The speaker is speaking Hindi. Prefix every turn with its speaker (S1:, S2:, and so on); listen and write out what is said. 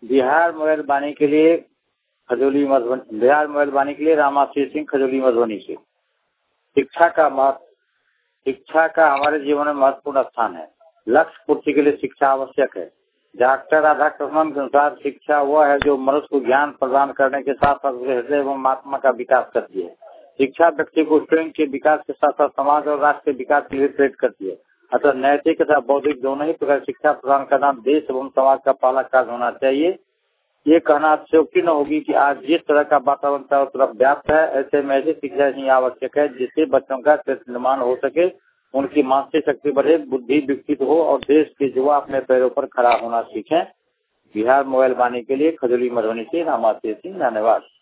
S1: बिहार मोबाइल बानी के लिए खजौली मधुबनी, बिहार मोबाइल बानी के लिए रामाशीष सिंह, खजौली मधुबनी से। शिक्षा का हमारे जीवन में महत्वपूर्ण स्थान है। लक्ष्य पूर्ति के लिए शिक्षा आवश्यक है। डॉक्टर राधाकृष्णन के अनुसार शिक्षा वह है जो मनुष्य को ज्ञान प्रदान करने के साथ साथ हृदय एवं आत्मा का विकास करती है। शिक्षा व्यक्ति को स्वयं के विकास के साथ साथ समाज और राष्ट्र के विकास के लिए प्रेरित करती है। अतः नैतिक तथा बौद्धिक दोनों ही प्रकार शिक्षा प्रदान करना देश एवं समाज का पहला कार्य होना चाहिए। ये कहना अतिशयोक्ति न होगी कि आज जिस तरह का वातावरण चारों तरफ व्याप्त है, ऐसे में ऐसी शिक्षा ही आवश्यक है जिससे बच्चों का चरित्र निर्माण हो सके, उनकी मानसिक शक्ति बढ़े, बुद्धि विकसित हो और देश के युवा अपने पैरों पर खड़ा होना सीखें। बिहार मोबाइल बानी के लिए खजौली मधुबनी से रामाशीष सिंह, धन्यवाद।